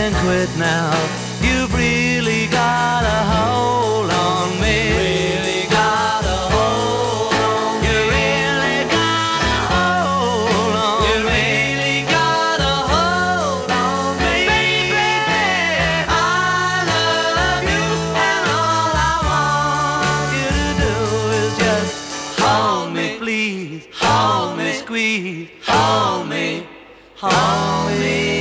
can quit now. You've really got a hold on me. Really got a hold on me. You really got a hold on me. You really got a hold on me. Baby, I love you, and all I want you to do is just hold me, please. Hold me, squeeze. Hold me, hold me.